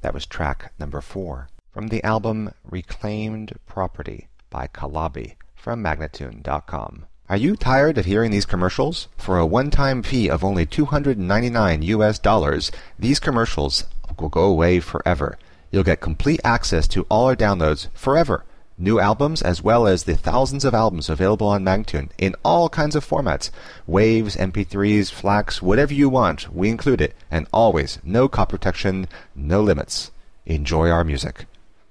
That was track number 4 from the album Reclaimed Property by Calabi from Magnatune.com. Are you tired of hearing these commercials? For a one-time fee of only $299, these commercials will go away forever. You'll get complete access to all our downloads forever. New albums as well as the thousands of albums available on Magnatune in all kinds of formats. Waves, MP3s, FLACs, whatever you want, we include it. And always, no copy protection, no limits. Enjoy our music.